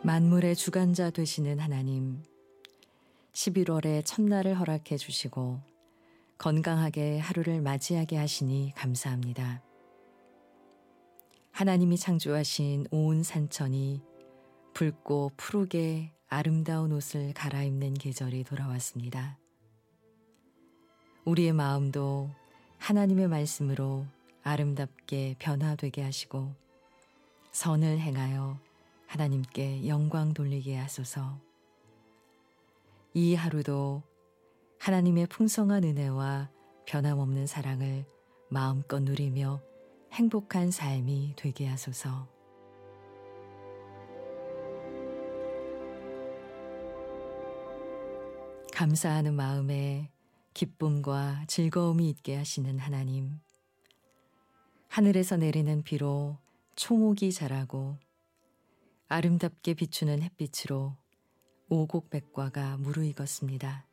만물의 주관자 되시는 하나님, 11월의 첫날을 허락해 주시고 건강하게 하루를 맞이하게 하시니 감사합니다. 하나님이 창조하신 온 산천이 붉고 푸르게 아름다운 옷을 갈아입는 계절이 돌아왔습니다. 우리의 마음도 하나님의 말씀으로 아름답게 변화되게 하시고 선을 행하여 하나님께 영광 돌리게 하소서. 이 하루도 하나님의 풍성한 은혜와 변함없는 사랑을 마음껏 누리며 행복한 삶이 되게 하소서. 감사하는 마음에 기쁨과 즐거움이 있게 하시는 하나님, 하늘에서 내리는 비로 초목이 자라고 아름답게 비추는 햇빛으로 오곡백과가 무르익었습니다.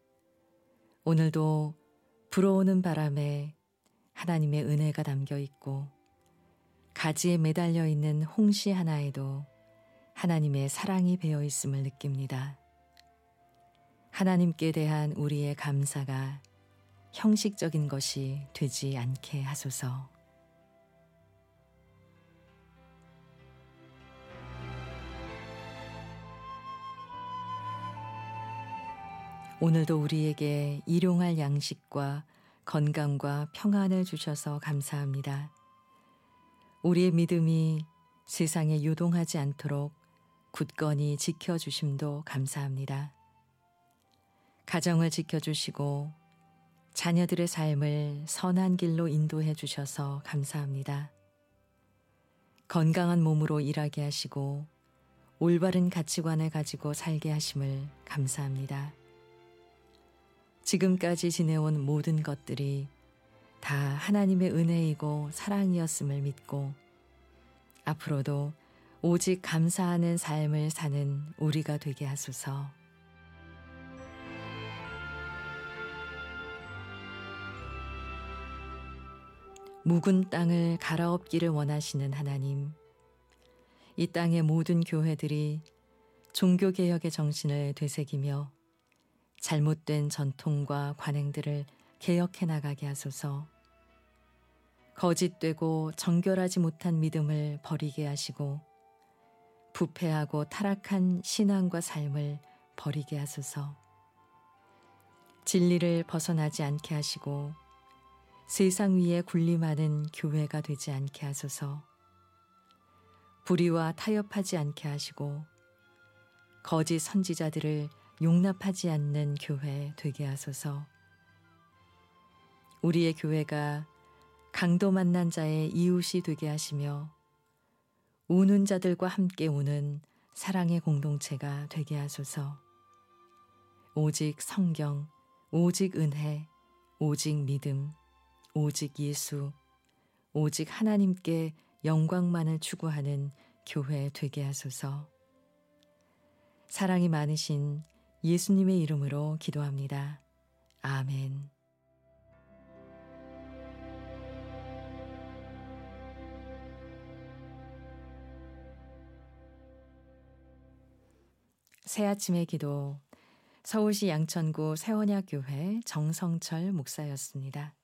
오늘도 불어오는 바람에 하나님의 은혜가 담겨 있고 가지에 매달려 있는 홍시 하나에도 하나님의 사랑이 배어 있음을 느낍니다. 하나님께 대한 우리의 감사가 형식적인 것이 되지 않게 하소서. 오늘도 우리에게 일용할 양식과 건강과 평안을 주셔서 감사합니다. 우리의 믿음이 세상에 유동하지 않도록 굳건히 지켜주심도 감사합니다. 가정을 지켜주시고 자녀들의 삶을 선한 길로 인도해 주셔서 감사합니다. 건강한 몸으로 일하게 하시고 올바른 가치관을 가지고 살게 하심을 감사합니다. 지금까지 지내온 모든 것들이 다 하나님의 은혜이고 사랑이었음을 믿고 앞으로도 오직 감사하는 삶을 사는 우리가 되게 하소서. 묵은 땅을 갈아엎기를 원하시는 하나님, 이 땅의 모든 교회들이 종교개혁의 정신을 되새기며 잘못된 전통과 관행들을 개혁해 나가게 하소서. 거짓되고 정결하지 못한 믿음을 버리게 하시고 부패하고 타락한 신앙과 삶을 버리게 하소서. 진리를 벗어나지 않게 하시고 세상 위에 군림하는 교회가 되지 않게 하소서. 불의와 타협하지 않게 하시고 거짓 선지자들을 용납하지 않는 교회 되게 하소서. 우리의 교회가 강도 만난 자의 이웃이 되게 하시며 우는 자들과 함께 우는 사랑의 공동체가 되게 하소서. 오직 성경, 오직 은혜, 오직 믿음, 오직 예수, 오직 하나님께 영광만을 추구하는 교회 되게 하소서. 사랑이 많으신 예수님의 이름으로 기도합니다. 아멘. 새아침의 기도, 서울시 양천구 세원야교회 정성철 목사였습니다.